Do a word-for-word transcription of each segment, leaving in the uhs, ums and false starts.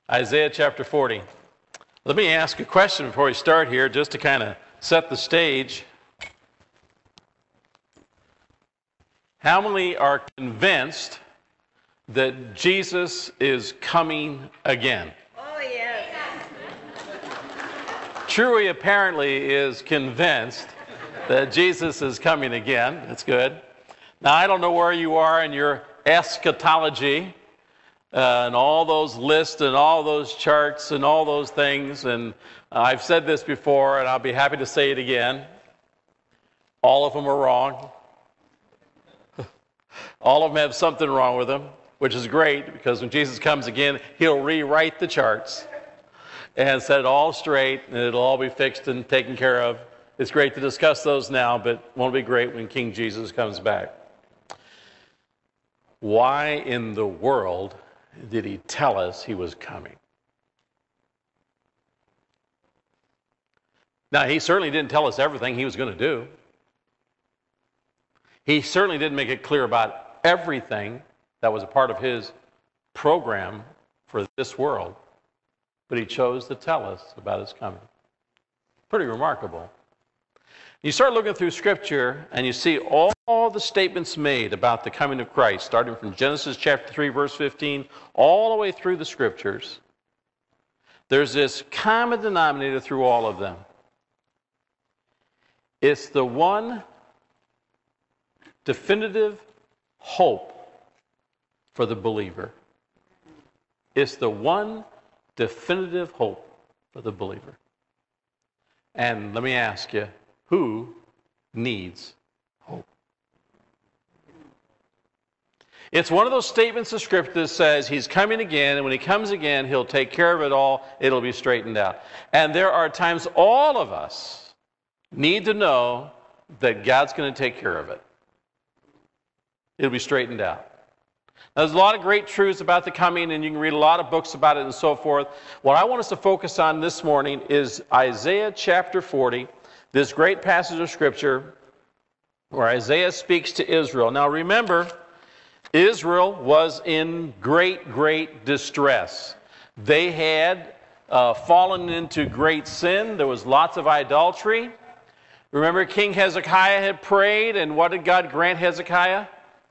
Isaiah chapter forty. Let me ask a question before we start here, just to kind of set the stage. How many are convinced that Jesus is coming again? Oh, yes. Truey apparently is convinced that Jesus is coming again. That's good. Now, I don't know where you are in your eschatology, uh, and all those lists and all those charts and all those things, and uh, I've said this before, and I'll be happy to say it again. All of them are wrong. All of them have something wrong with them, which is great, because when Jesus comes again, he'll rewrite the charts and set it all straight, and it'll all be fixed and taken care of. It's great to discuss those now, but it won't be great when King Jesus comes back. Why in the world did he tell us he was coming? Now, he certainly didn't tell us everything he was going to do. He certainly didn't make it clear about everything that was a part of his program for this world, but he chose to tell us about his coming. Pretty remarkable. You start looking through Scripture, and you see all, all the statements made about the coming of Christ, starting from Genesis chapter three, verse fifteen, all the way through the Scriptures. There's this common denominator through all of them. It's the one definitive hope for the believer. It's the one definitive hope for the believer. And let me ask you, who needs hope? It's one of those statements of Scripture that says he's coming again, and when he comes again, he'll take care of it all. It'll be straightened out. And there are times all of us need to know that God's going to take care of it. It'll be straightened out. Now, there's a lot of great truths about the coming, and you can read a lot of books about it and so forth. What I want us to focus on this morning is Isaiah chapter forty, this great passage of Scripture where Isaiah speaks to Israel. Now, remember, Israel was in great, great distress. They had uh, fallen into great sin. There was lots of idolatry. Remember, King Hezekiah had prayed, and what did God grant Hezekiah?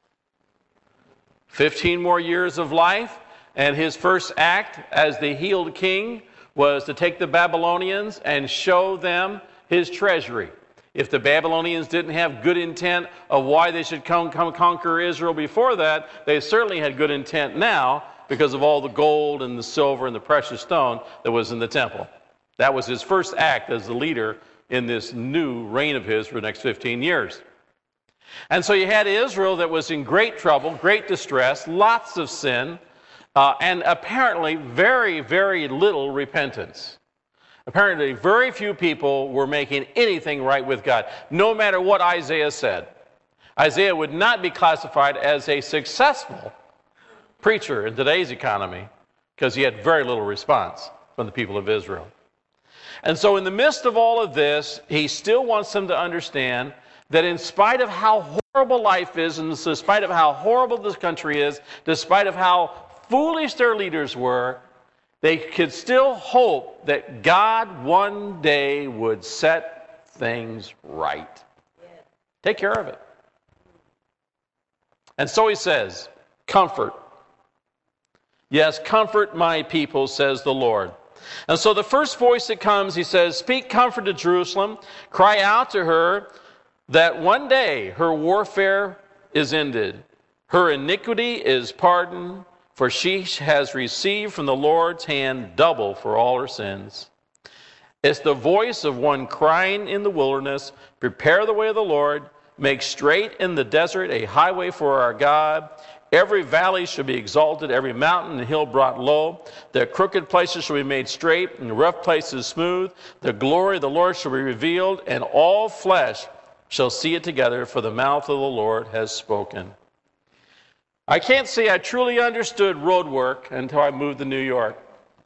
Fifteen more years of life, and his first act as the healed king was to take the Babylonians and show them his treasury. If the Babylonians didn't have good intent of why they should come, come conquer Israel before that, they certainly had good intent now because of all the gold and the silver and the precious stone that was in the temple. That was his first act as the leader in this new reign of his for the next fifteen years. And so you had Israel that was in great trouble, great distress, lots of sin, uh, and apparently very, very little repentance. Apparently very few people were making anything right with God, no matter what Isaiah said. Isaiah would not be classified as a successful preacher in today's economy because he had very little response from the people of Israel. And so in the midst of all of this, he still wants them to understand that in spite of how horrible life is, and in spite of how horrible this country is, despite of how foolish their leaders were, they could still hope that God one day would set things right. Yeah. Take care of it. And so he says, comfort. Yes, comfort my people, says the Lord. And so the first voice that comes, he says, speak comfort to Jerusalem, cry out to her, that one day her warfare is ended, her iniquity is pardoned, for she has received from the Lord's hand double for all her sins. It's the voice of one crying in the wilderness, prepare the way of the Lord, make straight in the desert a highway for our God. Every valley shall be exalted, every mountain and hill brought low. The crooked places shall be made straight, and the rough places smooth. The glory of the Lord shall be revealed, and all flesh shall see it together, for the mouth of the Lord has spoken. I can't say I truly understood road work until I moved to New York.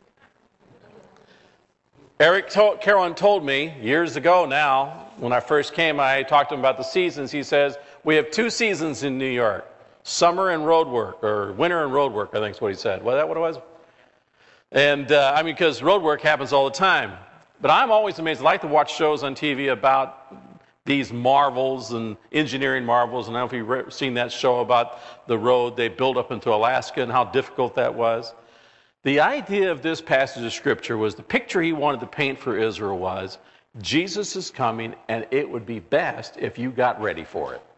Eric told, Caron told me years ago now, when I first came, I talked to him about the seasons. He says, we have two seasons in New York, summer and road work, or winter and road work, I think is what he said. Was that what it was? And uh, I mean, because road work happens all the time. But I'm always amazed. I like to watch shows on T V about these marvels and engineering marvels. And I don't know if you've seen that show about the road they built up into Alaska and how difficult that was. The idea of this passage of Scripture was the picture he wanted to paint for Israel was Jesus is coming, and it would be best if you got ready for it.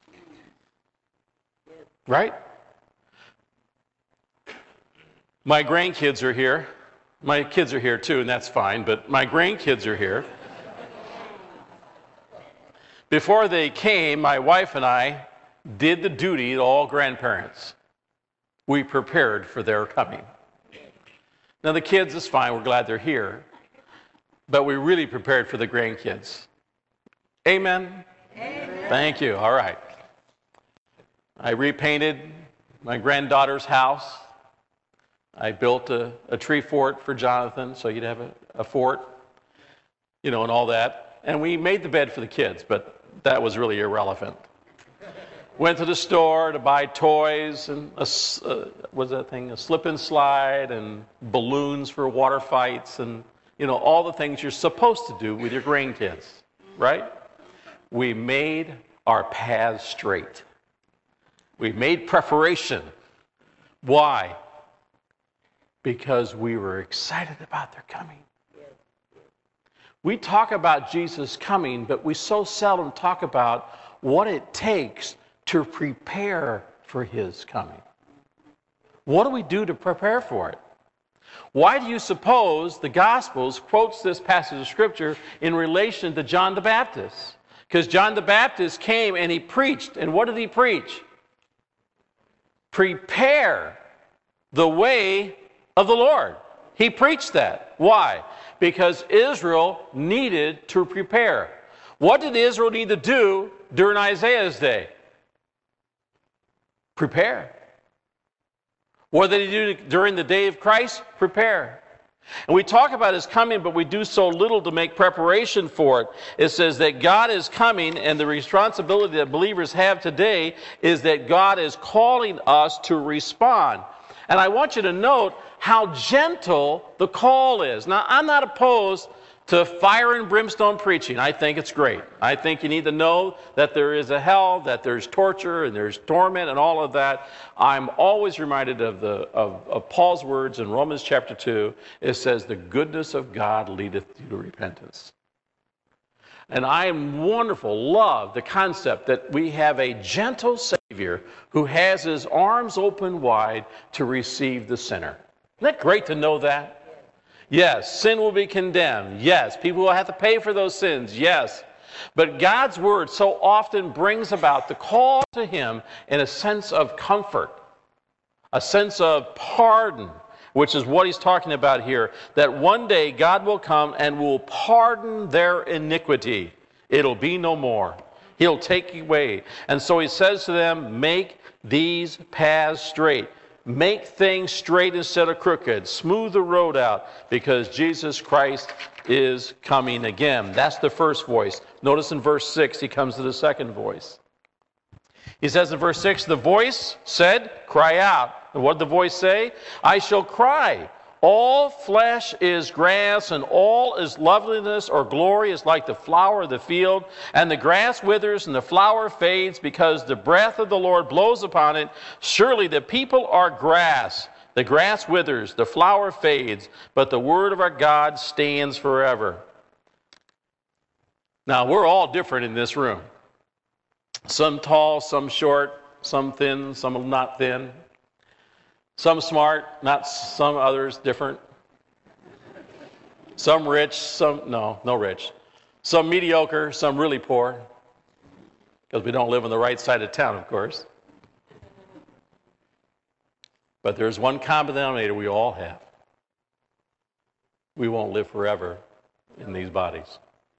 Right? My grandkids are here. My kids are here too, and that's fine, but my grandkids are here. Before they came, my wife and I did the duty to all grandparents. We prepared for their coming. Now the kids is fine, we're glad they're here, but we really prepared for the grandkids. Amen? Amen. Thank you, all right. I repainted my granddaughter's house. I built a, a tree fort for Jonathan, so he'd have a, a fort, you know, and all that. And we made the bed for the kids, but that was really irrelevant. Went to the store to buy toys and a, uh, what's that thing? A slip and slide and balloons for water fights and, you know, all the things you're supposed to do with your grandkids, right? We made our paths straight. We made preparation. Why? Because we were excited about their coming. We talk about Jesus coming, but we so seldom talk about what it takes to prepare for his coming. What do we do to prepare for it? Why do you suppose the Gospels quotes this passage of Scripture in relation to John the Baptist? Because John the Baptist came and he preached, and what did he preach? Prepare the way of the Lord. He preached that. Why? Because Israel needed to prepare. What did Israel need to do during Isaiah's day? Prepare. What did he do during the day of Christ? Prepare. And we talk about his coming, but we do so little to make preparation for it. It says that God is coming, and the responsibility that believers have today is that God is calling us to respond. And I want you to note how gentle the call is. Now, I'm not opposed to fire and brimstone preaching. I think it's great. I think you need to know that there is a hell, that there's torture, and there's torment, and all of that. I'm always reminded of, the, of, of Paul's words in Romans chapter two. It says, the goodness of God leadeth you to repentance. And I wonderful, love the concept that we have a gentle Savior who has his arms open wide to receive the sinner. Isn't that great to know that? Yes, sin will be condemned. Yes, people will have to pay for those sins. Yes. But God's word so often brings about the call to him in a sense of comfort, a sense of pardon, which is what he's talking about here, that one day God will come and will pardon their iniquity. It'll be no more. He'll take away. And so he says to them, make these paths straight. Make things straight instead of crooked. Smooth the road out because Jesus Christ is coming again. That's the first voice. Notice in verse six, he comes to the second voice. He says in verse six, the voice said, cry out. And what did the voice say? I shall cry. All flesh is grass, and all is loveliness or glory is like the flower of the field. And the grass withers and the flower fades because the breath of the Lord blows upon it. Surely the people are grass. The grass withers, the flower fades, but the word of our God stands forever. Now, we're all different in this room. Some tall, some short, some thin, some not thin. Some smart, not some others different. Some rich, some, no, no rich. Some mediocre, some really poor. Because we don't live on the right side of town, of course. But there's one common denominator we all have. We won't live forever in these bodies.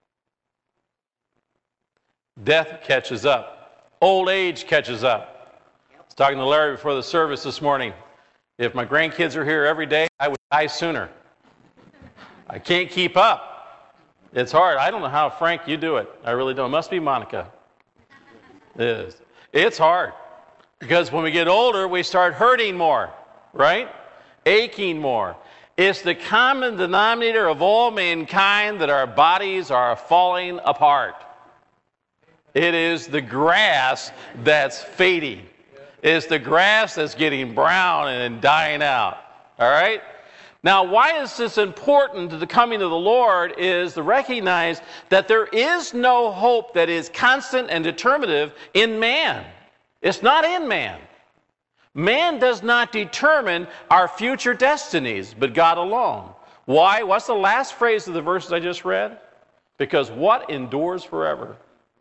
Death catches up. Old age catches up. I was talking to Larry before the service this morning. If my grandkids are here every day, I would die sooner. I can't keep up. It's hard. I don't know how, Frank, you do it. I really don't. It must be Monica. It is. It's hard. Because when we get older, we start hurting more, right? Aching more. It's the common denominator of all mankind that our bodies are falling apart. It is the grass that's fading. It's the grass that's getting brown and dying out. All right? Now, why is this important to the coming of the Lord is to recognize that there is no hope that is constant and determinative in man. It's not in man. Man does not determine our future destinies, but God alone. Why? What's the last phrase of the verses I just read? Because what endures forever?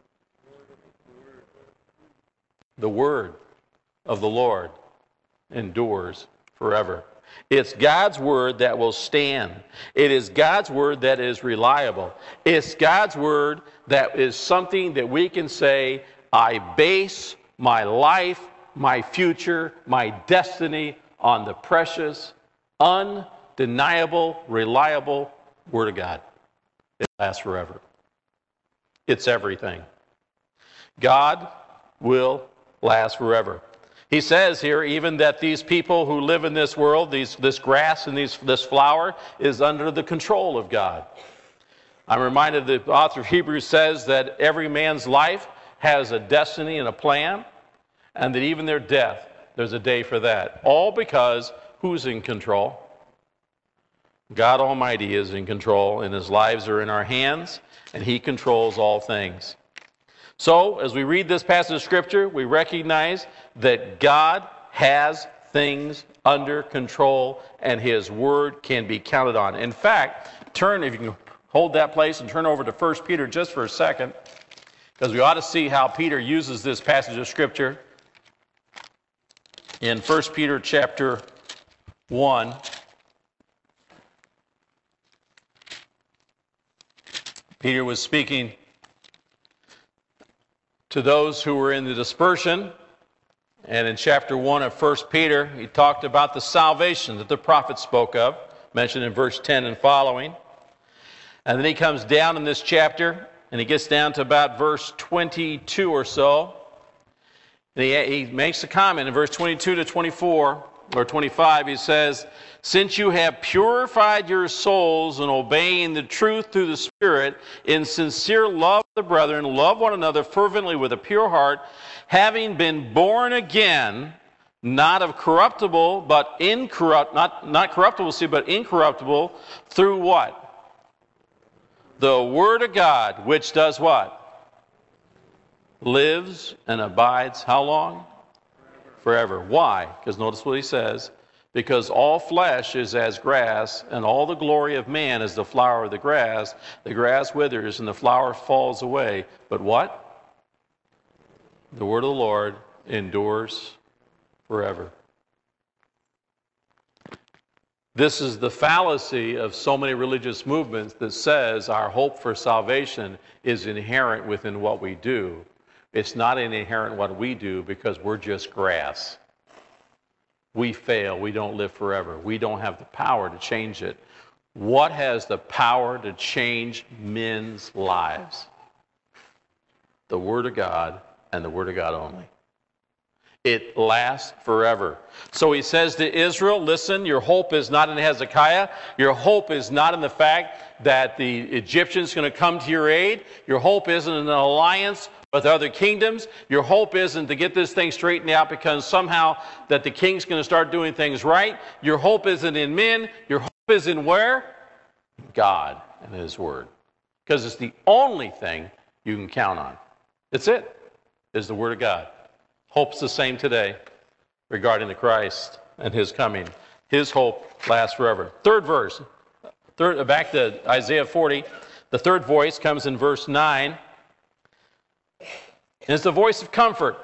The word of the Lord endures forever. It's God's word that will stand. It is God's word that is reliable. It's God's word that is something that we can say, I base my life, my future, my destiny on the precious, undeniable, reliable word of God. It lasts forever. It's everything. God will last forever. He says here even that these people who live in this world, these, this grass and these, this flower, is under the control of God. I'm reminded the author of Hebrews says that every man's life has a destiny and a plan, and that even their death, there's a day for that. All because who's in control? God Almighty is in control, and His lives are in our hands, and He controls all things. So, as we read this passage of Scripture, we recognize that God has things under control, and His Word can be counted on. In fact, turn, if you can hold that place, and turn over to First Peter just for a second, because we ought to see how Peter uses this passage of Scripture. In First Peter chapter one, Peter was speaking to those who were in the dispersion. And in chapter one of First Peter, he talked about the salvation that the prophet spoke of, mentioned in verse ten and following. And then he comes down in this chapter, and he gets down to about verse twenty-two or so. And he, he makes a comment in verse twenty-two to twenty-four, or twenty-five, he says, since you have purified your souls in obeying the truth through the Spirit, in sincere love of the brethren, love one another fervently with a pure heart, having been born again, not of corruptible, but incorrupt, not, not corruptible seed, but incorruptible, through what? The Word of God, which does what? Lives and abides how long? Forever. Why? Because notice what he says. Because all flesh is as grass, and all the glory of man is the flower of the grass. The grass withers and the flower falls away. But what? The word of the Lord endures forever. This is the fallacy of so many religious movements that says our hope for salvation is inherent within what we do. It's not inherent in what we do because we're just grass. We fail. We don't live forever. We don't have the power to change it. What has the power to change men's lives? The Word of God and the Word of God only. It lasts forever. So he says to Israel, listen, your hope is not in Hezekiah. Your hope is not in the fact that the Egyptians are going to come to your aid. Your hope isn't in an alliance with other kingdoms. Your hope isn't to get this thing straightened out because somehow that the king's going to start doing things right. Your hope isn't in men. Your hope is in where? God and His Word. Because it's the only thing you can count on. That's it, is the Word of God. Hope's the same today regarding the Christ and His coming. His hope lasts forever. Third verse, third, back to Isaiah forty. The third voice comes in verse nine. And it's the voice of comfort.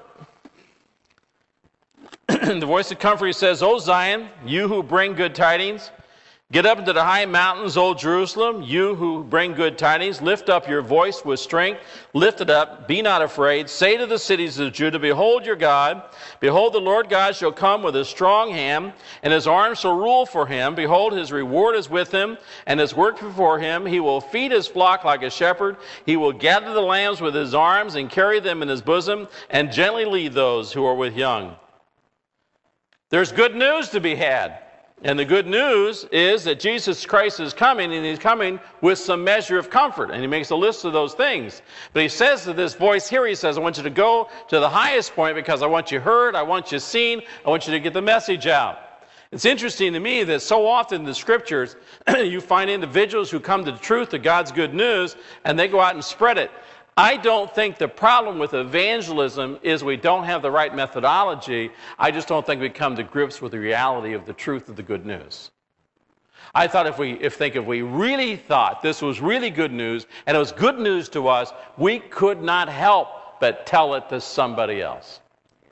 The voice of comfort, he says, O Zion, you who bring good tidings, get up into the high mountains, O Jerusalem, you who bring good tidings, lift up your voice with strength, lift it up, be not afraid. Say to the cities of Judah, behold your God. Behold, the Lord God shall come with a strong hand, and His arm shall rule for Him. Behold, His reward is with Him, and His work before Him. He will feed His flock like a shepherd. He will gather the lambs with His arms, and carry them in His bosom, and gently lead those who are with young. There's good news to be had. And the good news is that Jesus Christ is coming, and he's coming with some measure of comfort. And he makes a list of those things. But he says to this voice here, he says, I want you to go to the highest point because I want you heard, I want you seen, I want you to get the message out. It's interesting to me that so often in the Scriptures, you find individuals who come to the truth of God's good news, and they go out and spread it. I don't think the problem with evangelism is we don't have the right methodology. I just don't think we come to grips with the reality of the truth of the good news. I thought if we if think if we really thought this was really good news and it was good news to us, we could not help but tell it to somebody else.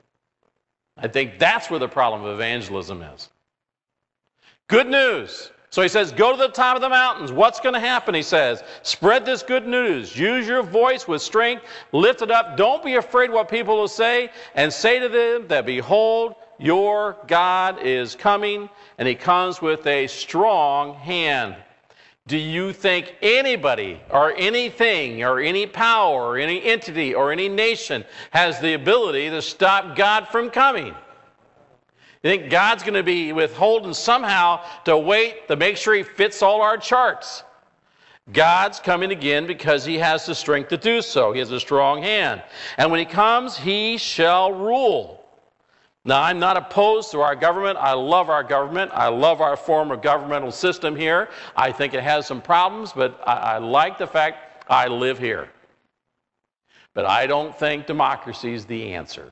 I think that's where the problem of evangelism is. Good news. So he says, go to the top of the mountains. What's going to happen? He says, spread this good news. Use your voice with strength. Lift it up. Don't be afraid what people will say. And say to them that, behold, your God is coming, and he comes with a strong hand. Do you think anybody or anything or any power or any entity or any nation has the ability to stop God from coming? You think God's going to be withholding somehow to wait to make sure he fits all our charts? God's coming again because he has the strength to do so. He has a strong hand. And when he comes, he shall rule. Now, I'm not opposed to our government. I love our government. I love our form of governmental system here. I think it has some problems, but I, I like the fact I live here. But I don't think democracy is the answer.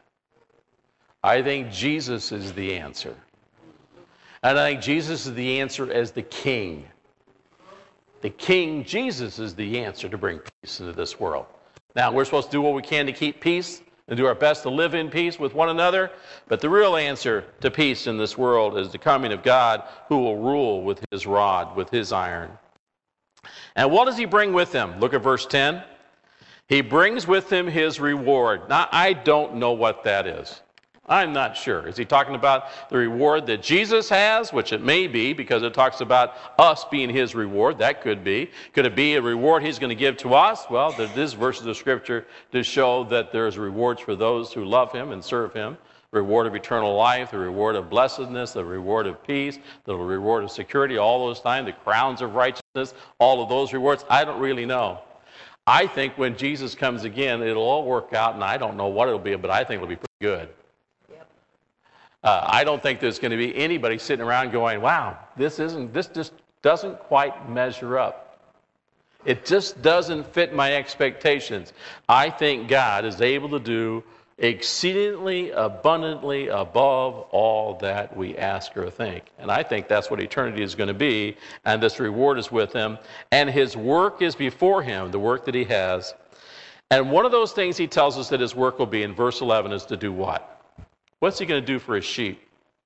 I think Jesus is the answer. And I think Jesus is the answer as the King. The King Jesus is the answer to bring peace into this world. Now, we're supposed to do what we can to keep peace and do our best to live in peace with one another. But the real answer to peace in this world is the coming of God, who will rule with his rod, with his iron. And what does he bring with him? Look at verse ten. He brings with him his reward. Now, I don't know what that is. I'm not sure. Is he talking about the reward that Jesus has, which it may be because it talks about us being his reward? That could be. Could it be a reward he's going to give to us? Well, there's verses of Scripture to show that there's rewards for those who love him and serve him. The reward of eternal life, the reward of blessedness, the reward of peace, the reward of security, all those times, the crowns of righteousness, all of those rewards. I don't really know. I think when Jesus comes again, it'll all work out, and I don't know what it'll be, but I think it'll be pretty good. Uh, I don't think there's going to be anybody sitting around going, wow, this isn't, this just doesn't quite measure up. It just doesn't fit my expectations. I think God is able to do exceedingly abundantly above all that we ask or think. And I think that's what eternity is going to be, and this reward is with him, and his work is before him, the work that he has. And one of those things he tells us that his work will be in verse eleven is to do what? What's he going to do for his sheep?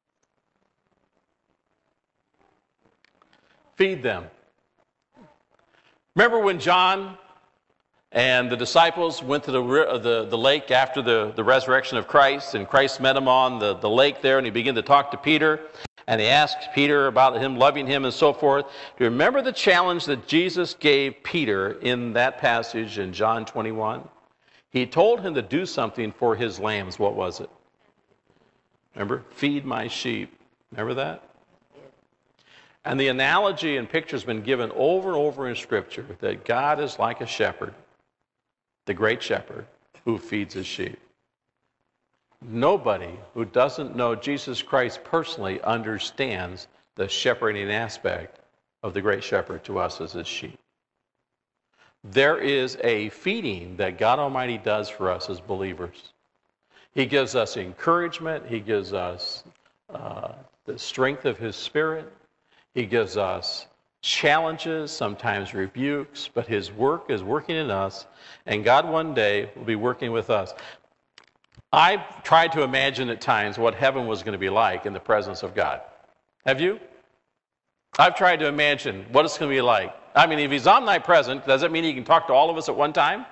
Feed them. Remember when John and the disciples went to the, the, the lake after the, the resurrection of Christ, and Christ met him on the, the lake there, and he began to talk to Peter, and he asked Peter about him loving him and so forth. Do you remember the challenge that Jesus gave Peter in that passage in John twenty-one? He told him to do something for his lambs. What was it? Remember? Feed my sheep. Remember that? And the analogy and picture has been given over and over in Scripture that God is like a shepherd, the great shepherd, who feeds his sheep. Nobody who doesn't know Jesus Christ personally understands the shepherding aspect of the great shepherd to us as his sheep. There is a feeding that God Almighty does for us as believers. He gives us encouragement. He gives us uh, the strength of his Spirit. He gives us challenges, sometimes rebukes, but his work is working in us, and God one day will be working with us. I've tried to imagine at times what heaven was going to be like in the presence of God. Have you? I've tried to imagine what it's going to be like. I mean, if he's omnipresent, does that mean he can talk to all of us at one time?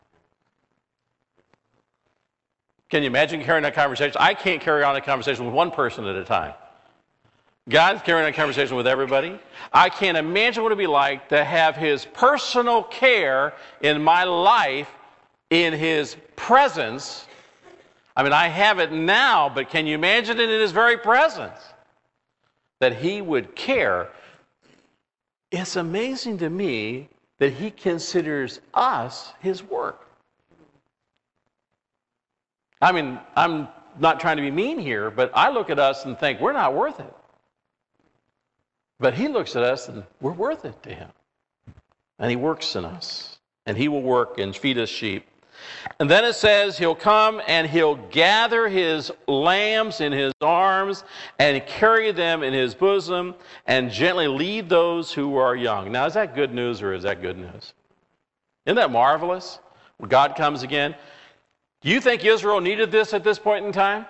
Can you imagine carrying on a conversation? I can't carry on a conversation with one person at a time. God's carrying on a conversation with everybody. I can't imagine what it would be like to have his personal care in my life, in his presence. I mean, I have it now, but can you imagine it in his very presence? that he would care. It's amazing to me that he considers us his work. I mean, I'm not trying to be mean here, but I look at us and think we're not worth it. But he looks at us and we're worth it to him. And he works in us. And he will work and feed us sheep. And then it says he'll come and he'll gather his lambs in his arms and carry them in his bosom and gently lead those who are young. Now, is that good news or is that good news? Isn't that marvelous? When God comes again. Do you think Israel needed this at this point in time?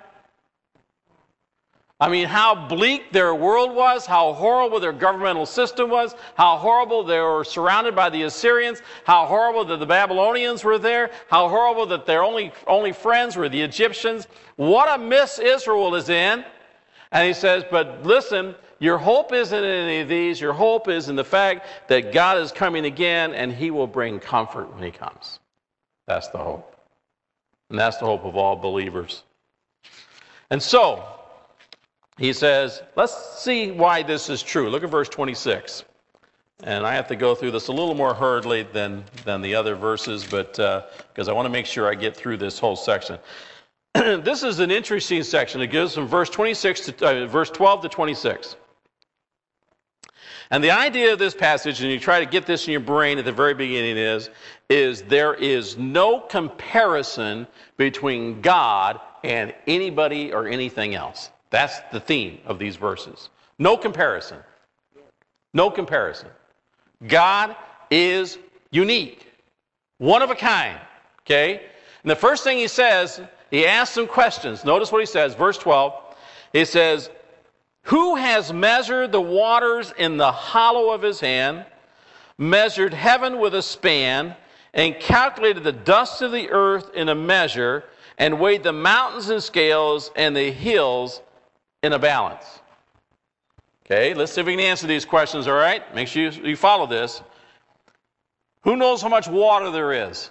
I mean, how bleak their world was, how horrible their governmental system was, how horrible they were surrounded by the Assyrians, how horrible that the Babylonians were there, how horrible that their only, only friends were the Egyptians. What a mess Israel is in. And he says, but listen, your hope isn't in any of these. Your hope is in the fact that God is coming again and he will bring comfort when he comes. That's the hope. And that's the hope of all believers. And so, he says, let's see why this is true. Look at verse twenty-six. And I have to go through this a little more hurriedly than, than the other verses, but uh, because I want to make sure I get through this whole section. This is an interesting section. It gives from verse twenty-six to uh, verse twelve to twenty-six. And the idea of this passage, and you try to get this in your brain at the very beginning, is, is there is no comparison between God and anybody or anything else. That's the theme of these verses. No comparison. No comparison. God is unique. One of a kind. Okay? And the first thing he says, he asks some questions. Notice what he says, verse twelve. He says, who has measured the waters in the hollow of his hand, measured heaven with a span, and calculated the dust of the earth in a measure, and weighed the mountains in scales and the hills in a balance? Okay, let's see if we can answer these questions, all right? Make sure you, you follow this. Who knows how much water there is?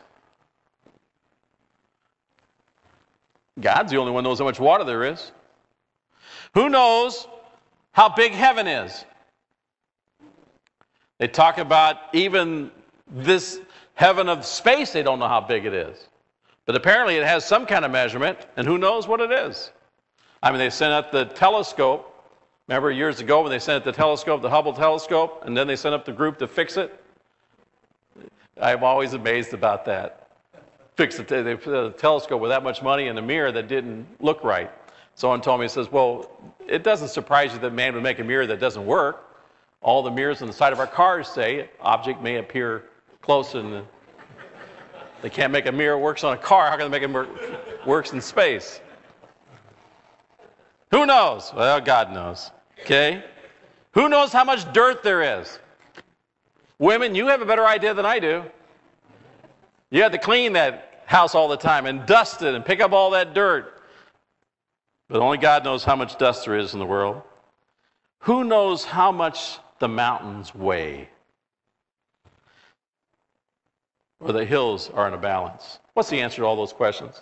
God's the only one who knows how much water there is. Who knows how big heaven is? They talk about even this heaven of space, they don't know how big it is. But apparently it has some kind of measurement, and who knows what it is? I mean, they sent out the telescope. Remember years ago when they sent out the telescope, the Hubble telescope, and then they sent up the group to fix it? I'm always amazed about that. Fix the, they put a telescope with that much money in a mirror that didn't look right. Someone told me, he says, well, it doesn't surprise you that man would make a mirror that doesn't work. All the mirrors on the side of our cars say object may appear close, and they can't make a mirror that works on a car. How can they make a mirror that works in space? Who knows? Well, God knows. Okay? Who knows how much dirt there is? Women, you have a better idea than I do. You have to clean that house all the time and dust it and pick up all that dirt. But only God knows how much dust there is in the world. Who knows how much the mountains weigh? Or the hills are in a balance? What's the answer to all those questions?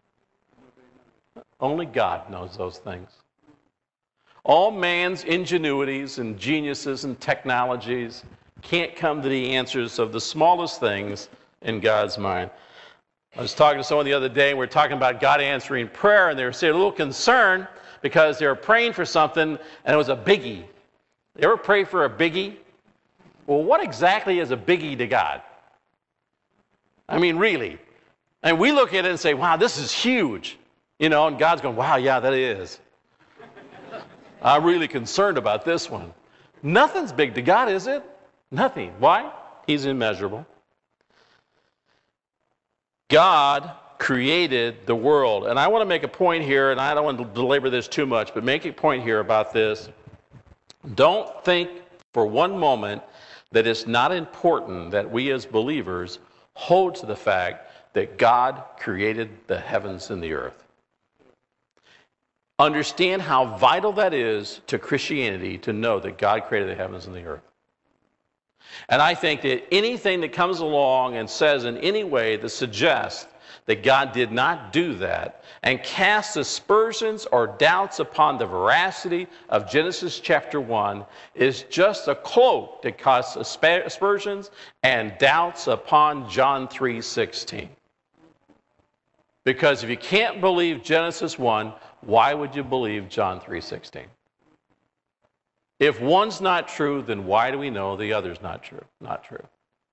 Only God knows those things. All man's ingenuities and geniuses and technologies can't come to the answers of the smallest things in God's mind. I was talking to someone the other day, and we were talking about God answering prayer, and they were a little concerned because they were praying for something, and it was a biggie. You ever pray for a biggie? Well, what exactly is a biggie to God? I mean, really. And we look at it and say, wow, this is huge. You know, and God's going, wow, yeah, that is. I'm really concerned about this one. Nothing's big to God, is it? Nothing. Why? He's immeasurable. God created the world. And I want to make a point here, and I don't want to belabor this too much, but make a point here about this. Don't think for one moment that it's not important that we as believers hold to the fact that God created the heavens and the earth. Understand how vital that is to Christianity to know that God created the heavens and the earth. And I think that anything that comes along and says in any way that suggests that God did not do that and cast aspersions or doubts upon the veracity of Genesis chapter one is just a cloak that casts aspersions and doubts upon John three sixteen. Because if you can't believe Genesis one, why would you believe John three sixteen? If one's not true, then why do we know the other's not true? Not true.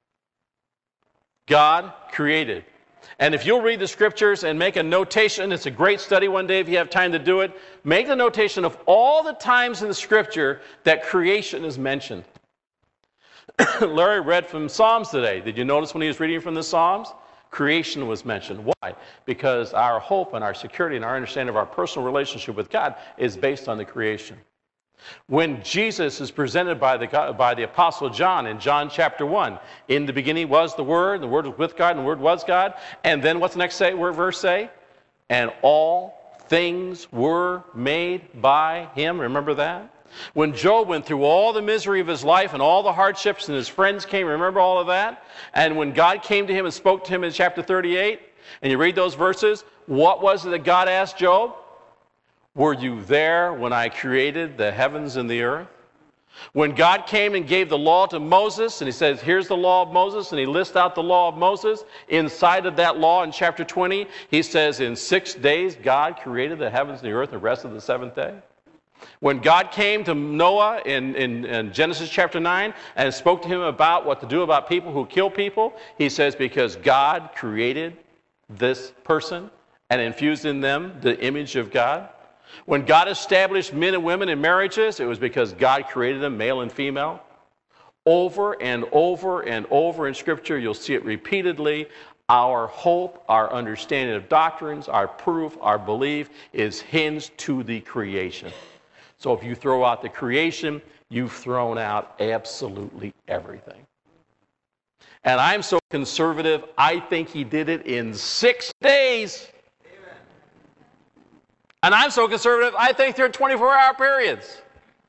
God created. And if you'll read the scriptures and make a notation, it's a great study one day if you have time to do it, make the notation of all the times in the scripture that creation is mentioned. Larry read from Psalms today. Did you notice when he was reading from the Psalms? Creation was mentioned. Why? Because our hope and our security and our understanding of our personal relationship with God is based on the creation. When Jesus is presented by the, by the Apostle John in John chapter one, in the beginning was the Word, and the Word was with God, and the Word was God. And then what's the next say, verse say? And all things were made by Him. Remember that? When Job went through all the misery of his life and all the hardships and his friends came, remember all of that? And when God came to him and spoke to him in chapter thirty-eight, and you read those verses, what was it that God asked Job? Were you there when I created the heavens and the earth? When God came and gave the law to Moses, and he says, here's the law of Moses, and he lists out the law of Moses, inside of that law in chapter twenty, he says, in six days God created the heavens and the earth and rested the seventh day. When God came to Noah in, in, in Genesis chapter nine and spoke to him about what to do about people who kill people, he says, because God created this person and infused in them the image of God. When God established men and women in marriages, it was because God created them, male and female. Over and over and over in Scripture, you'll see it repeatedly. Our hope, our understanding of doctrines, our proof, our belief is hinged to the creation. So if you throw out the creation, you've thrown out absolutely everything. And I'm so conservative, I think he did it in six days. And I'm so conservative, I think they're twenty-four hour periods.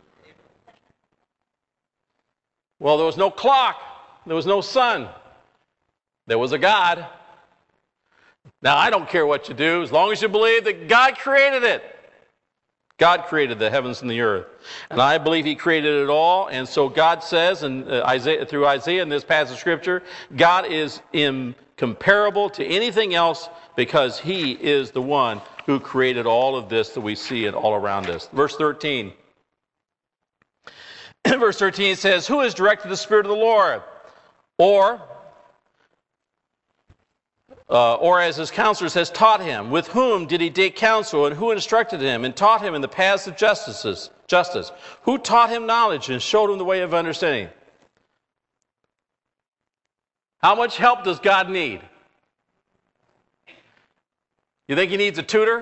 Well, there was no clock. There was no sun. There was a God. Now, I don't care what you do, as long as you believe that God created it. God created the heavens and the earth. And I believe he created it all. And so God says, and uh, Isaiah, through Isaiah in this passage of Scripture, God is incomparable to anything else because he is the one who created all of this that we see it all around us. Verse thirteen. Verse thirteen says, who has directed the Spirit of the Lord? Or, uh, or as his counselors has taught him. With whom did he take counsel, and who instructed him, and taught him in the paths of justice? Justice. Who taught him knowledge and showed him the way of understanding? How much help does God need? You think he needs a tutor?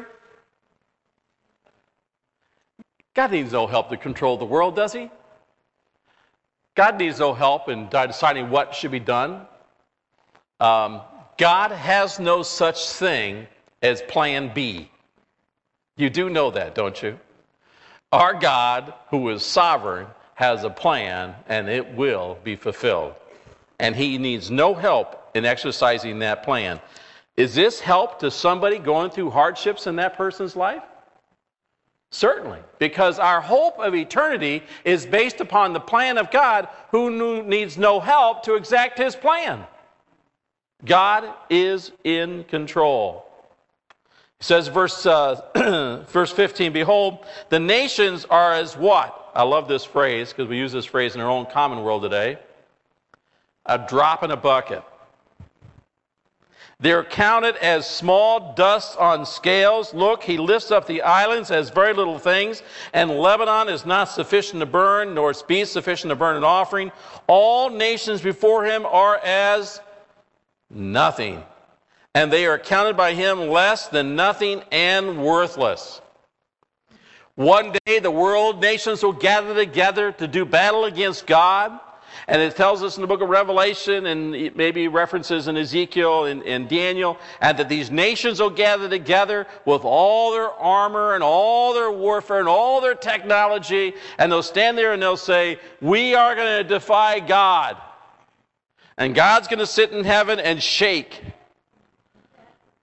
God needs no help to control the world, does he? God needs no help in deciding what should be done. Um, God has no such thing as plan B. You do know that, don't you? Our God, who is sovereign, has a plan, and it will be fulfilled. And he needs no help in exercising that plan. Is this help to somebody going through hardships in that person's life? Certainly, because our hope of eternity is based upon the plan of God, who needs no help to exact his plan. God is in control. It says, verse, uh, verse fifteen, behold, the nations are as what? I love this phrase because we use this phrase in our own common world today. A drop in a bucket. They're counted as small dust on scales. Look, he lifts up the islands as very little things, and Lebanon is not sufficient to burn, nor its beasts sufficient to burn an offering. All nations before him are as nothing, and they are counted by him less than nothing and worthless. One day the world nations will gather together to do battle against God. And it tells us in the book of Revelation, and maybe references in Ezekiel and, and Daniel, and that these nations will gather together with all their armor and all their warfare and all their technology, and they'll stand there and they'll say, we are going to defy God. And God's going to sit in heaven and shake.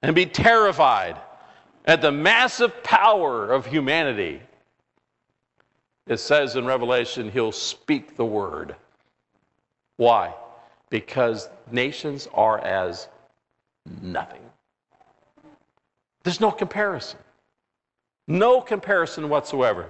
and be terrified at the massive power of humanity. It says in Revelation, he'll speak the word. Why? Because nations are as nothing. There's no comparison. No comparison whatsoever.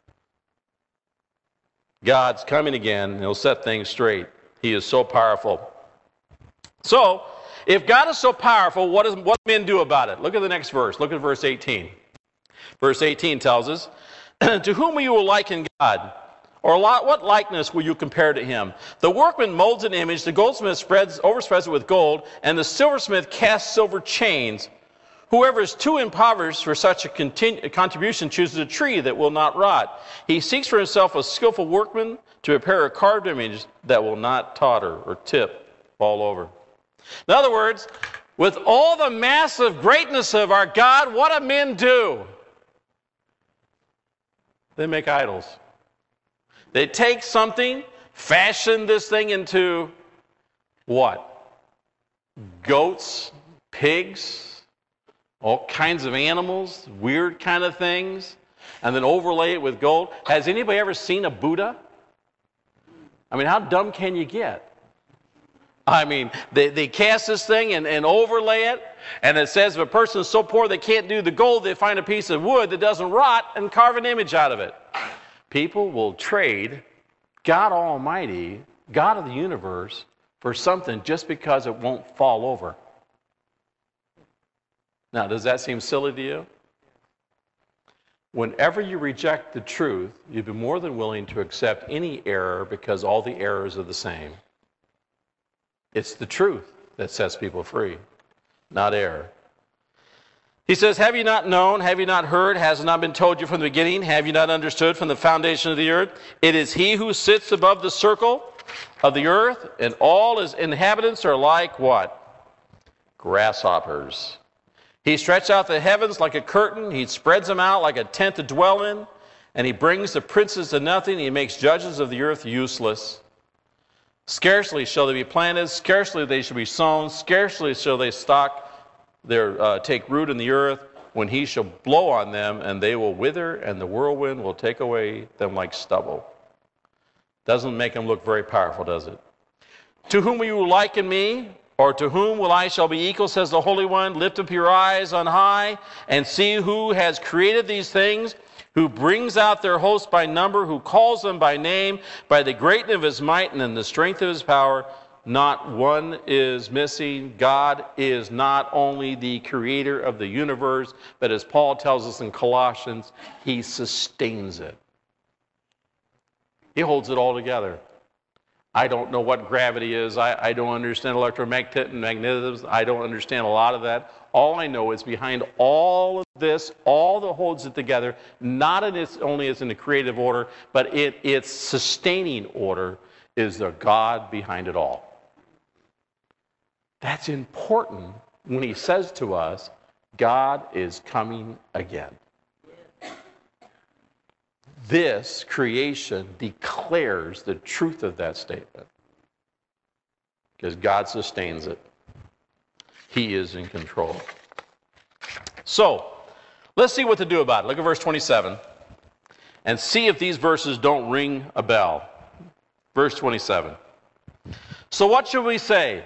God's coming again, and he'll set things straight. He is so powerful. So, if God is so powerful, what does what do men do about it? Look at the next verse. Look at verse eighteen. Verse eighteen tells us, to whom will you liken God? Or what likeness will you compare to him? The workman molds an image, the goldsmith spreads, overspreads it with gold, and the silversmith casts silver chains. Whoever is too impoverished for such a, continu- a contribution chooses a tree that will not rot. He seeks for himself a skillful workman to prepare a carved image that will not totter or tip, fall over. In other words, with all the massive greatness of our God, what do men do? They make idols. They take something, fashion this thing into what? Goats, pigs, all kinds of animals, weird kind of things, and then overlay it with gold. Has anybody ever seen a Buddha? I mean, how dumb can you get? I mean, they, they cast this thing and, and overlay it, and it says if a person is so poor they can't do the gold, they find a piece of wood that doesn't rot and carve an image out of it. People will trade God Almighty, God of the universe, for something just because it won't fall over. Now, does that seem silly to you? Whenever you reject the truth, you'd be more than willing to accept any error because all the errors are the same. It's the truth that sets people free, not error. He says, have you not known, have you not heard, has it not been told you from the beginning, have you not understood from the foundation of the earth? It is he who sits above the circle of the earth, and all his inhabitants are like what? Grasshoppers. He stretched out the heavens like a curtain, he spreads them out like a tent to dwell in, and he brings the princes to nothing, he makes judges of the earth useless. Scarcely shall they be planted, scarcely they shall be sown, scarcely shall they stalk their uh, take root in the earth, when he shall blow on them, and they will wither, and the whirlwind will take away them like stubble. Doesn't make them look very powerful, does it? To whom will you liken me? Or to whom will I shall be equal, says the Holy One? Lift up your eyes on high, and see who has created these things, who brings out their hosts by number, who calls them by name, by the greatness of his might and in the strength of his power. Not one is missing. God is not only the creator of the universe, but as Paul tells us in Colossians, he sustains it. He holds it all together. I don't know what gravity is. I, I don't understand electromagnetism. I don't understand a lot of that. All I know is behind all of this, all that holds it together, not in its, only as in the creative order, but in its sustaining order, is the God behind it all. That's important when he says to us, God is coming again. This creation declares the truth of that statement because God sustains it. He is in control. So, let's see what to do about it. Look at verse twenty-seven and see if these verses don't ring a bell. Verse twenty-seven. So what should we say?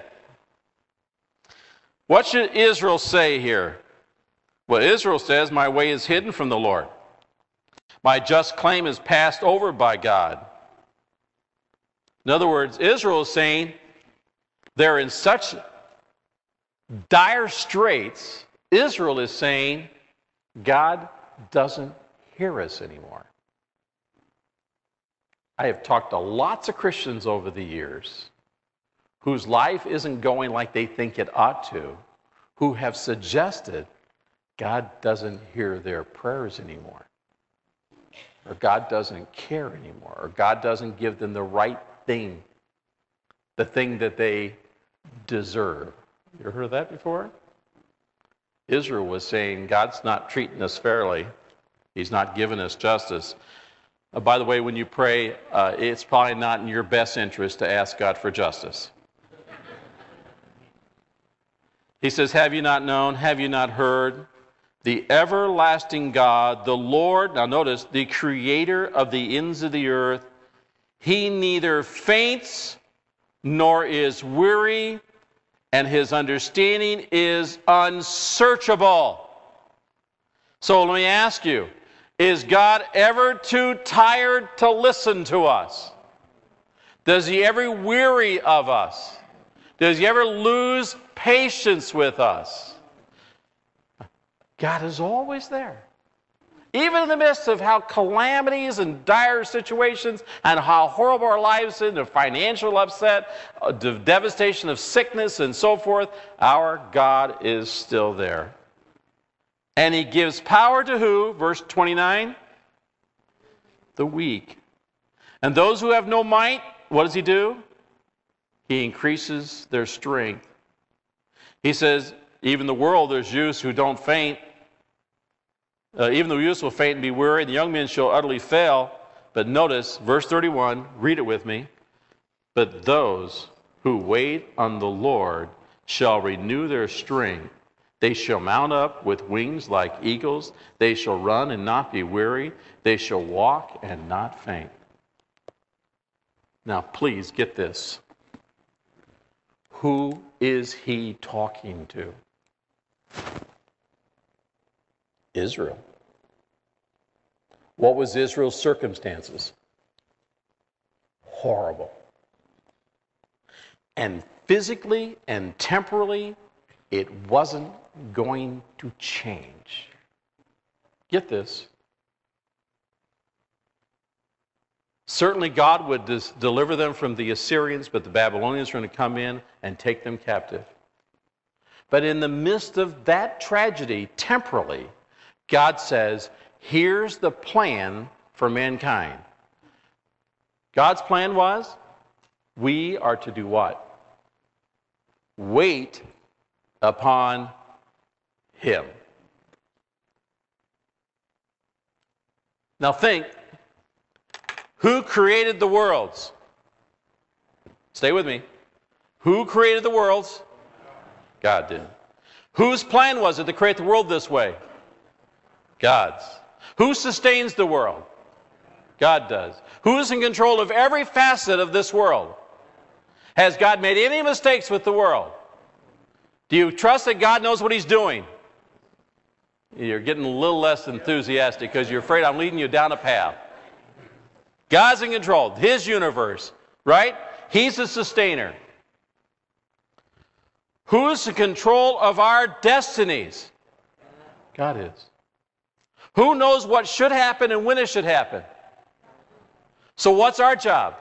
What should Israel say here? Well, Israel says, my way is hidden from the Lord. My just claim is passed over by God. In other words, Israel is saying they're in such dire straits. Israel is saying God doesn't hear us anymore. I have talked to lots of Christians over the years whose life isn't going like they think it ought to, who have suggested God doesn't hear their prayers anymore, or God doesn't care anymore, or God doesn't give them the right thing, the thing that they deserve. You ever heard of that before? Israel was saying, God's not treating us fairly. He's not giving us justice. Uh, by the way, when you pray, uh, it's probably not in your best interest to ask God for justice. He says, have you not known, have you not heard? The everlasting God, the Lord, now notice, the creator of the ends of the earth, he neither faints nor is weary, and his understanding is unsearchable. So let me ask you, is God ever too tired to listen to us? Does he ever weary of us? Does he ever lose patience with us? God is always there. Even in the midst of how calamities and dire situations and how horrible our lives are, the financial upset, the devastation of sickness and so forth, our God is still there. And he gives power to who? Verse twenty-nine. The weak. And those who have no might, what does he do? He increases their strength. He says, even the world, there's youths who don't faint. Uh, even the youths will faint and be weary, and the young men shall utterly fail. But notice, verse thirty-one, read it with me. But those who wait on the Lord shall renew their strength. They shall mount up with wings like eagles. They shall run and not be weary. They shall walk and not faint. Now, please get this. Who is he talking to? Israel. What was Israel's circumstances? Horrible. And physically and temporally, it wasn't going to change. Get this. Certainly God would dis- deliver them from the Assyrians, but the Babylonians were going to come in and take them captive. But in the midst of that tragedy, temporally, God says, here's the plan for mankind. God's plan was, we are to do what? Wait upon him. Now think, who created the worlds? Stay with me. Who created the worlds? God did. Whose plan was it to create the world this way? God's. Who sustains the world? God does. Who is in control of every facet of this world? Has God made any mistakes with the world? Do you trust that God knows what he's doing? You're getting a little less enthusiastic because you're afraid I'm leading you down a path. God's in control. His universe, right? He's the sustainer. Who's in control of our destinies? God is. Who knows what should happen and when it should happen? So what's our job?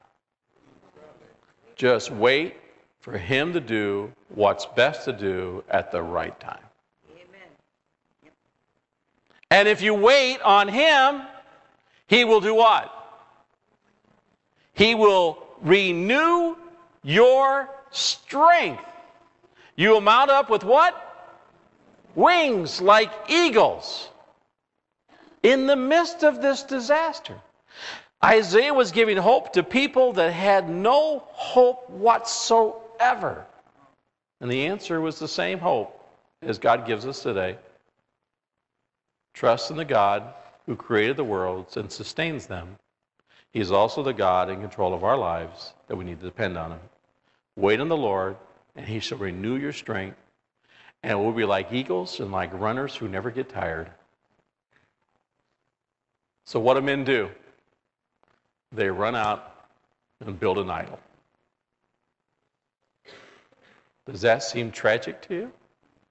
Just wait for him to do what's best to do at the right time. Amen. Yep. And if you wait on him, he will do what? He will renew your strength. You will mount up with what? Wings like eagles. In the midst of this disaster, Isaiah was giving hope to people that had no hope whatsoever. And the answer was the same hope as God gives us today. Trust in the God who created the worlds and sustains them. He's also the God in control of our lives that we need to depend on him. Wait on the Lord, and he shall renew your strength. And we'll be like eagles and like runners who never get tired. So what do men do? They run out and build an idol. Does that seem tragic to you?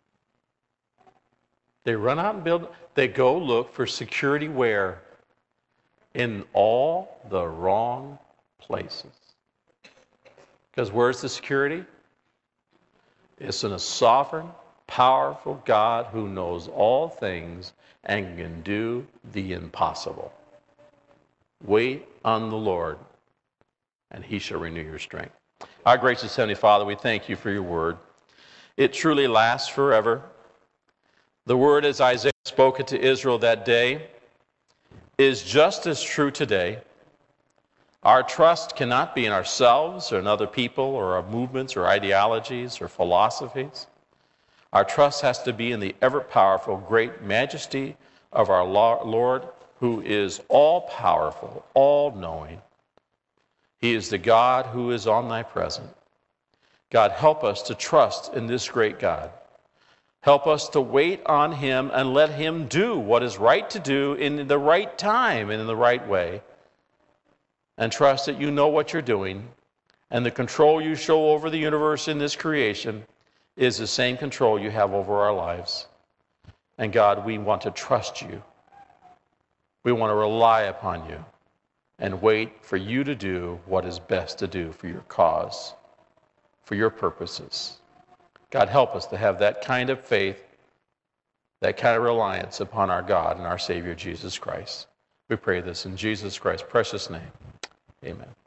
They run out and build, they go look for security where? In all the wrong places. Because where's the security? It's in a sovereign, powerful God who knows all things and can do the impossible. Wait on the Lord, and he shall renew your strength. Our gracious Heavenly Father, we thank you for your word. It truly lasts forever. The word, as Isaiah spoke it to Israel that day, is just as true today. Our trust cannot be in ourselves or in other people or our movements or ideologies or philosophies. Our trust has to be in the ever-powerful, great majesty of our Lord, who is all-powerful, all-knowing. He is the God who is omnipresent. God, help us to trust in this great God. Help us to wait on him and let him do what is right to do in the right time and in the right way. And trust that you know what you're doing, and the control you show over the universe in this creation is the same control you have over our lives. And God, we want to trust you. We want to rely upon you and wait for you to do what is best to do for your cause, for your purposes. God, help us to have that kind of faith, that kind of reliance upon our God and our Savior, Jesus Christ. We pray this in Jesus Christ's precious name. Amen.